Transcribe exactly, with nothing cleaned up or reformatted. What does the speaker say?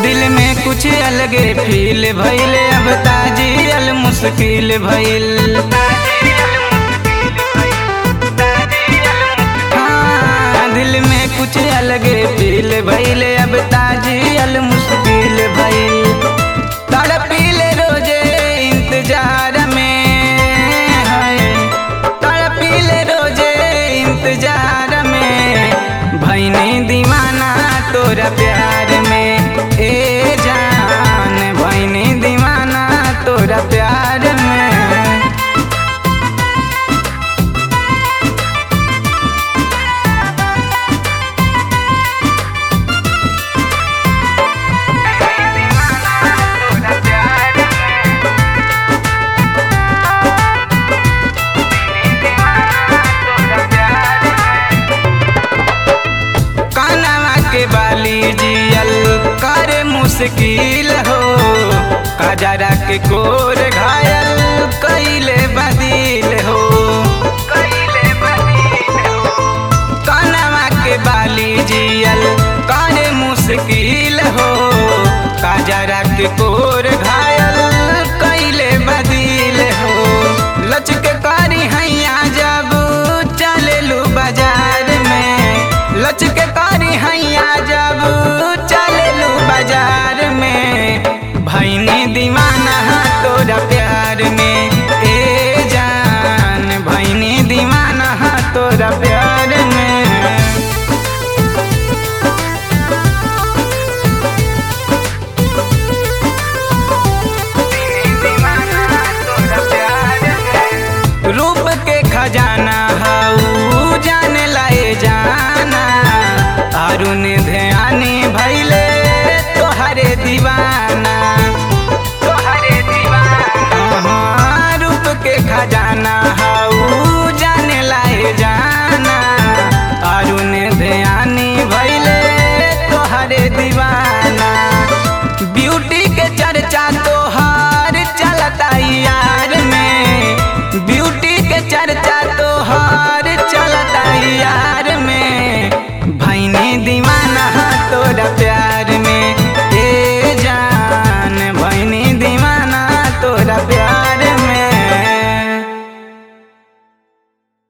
दिल में कुछ अलगे फील भइल, अब ताजियल मुश्किल भइल। हाँ, दिल में कुछ अलगे फील भइल, अब ताजियल मुश्किल भइल। तड़पीले रोजे इंतजार में, है तड़पीले रोजे इंतजार में, भइनी दीवाना तोरा प्यार में। ए जान भइनी दीवाना तोरा प्यार में। बाली जियल करे मुश्किल हो, कजरा के कोर घायल कैले बदिल हो। कनवा के बाली जियल करे मुश्किल हो, कजरा के कोर घायल कैले बदिल हो। लचके कारी हैया जब चलेलू बाजार में, लचके कारी हैया जब चलेलू बाजार में, भइनी दीवाना तोरा प्यार में। ए जान भइनी दीवाना तोरा प्यार में। रूप के खजाना हाउ जाने लाए जाना, अरुण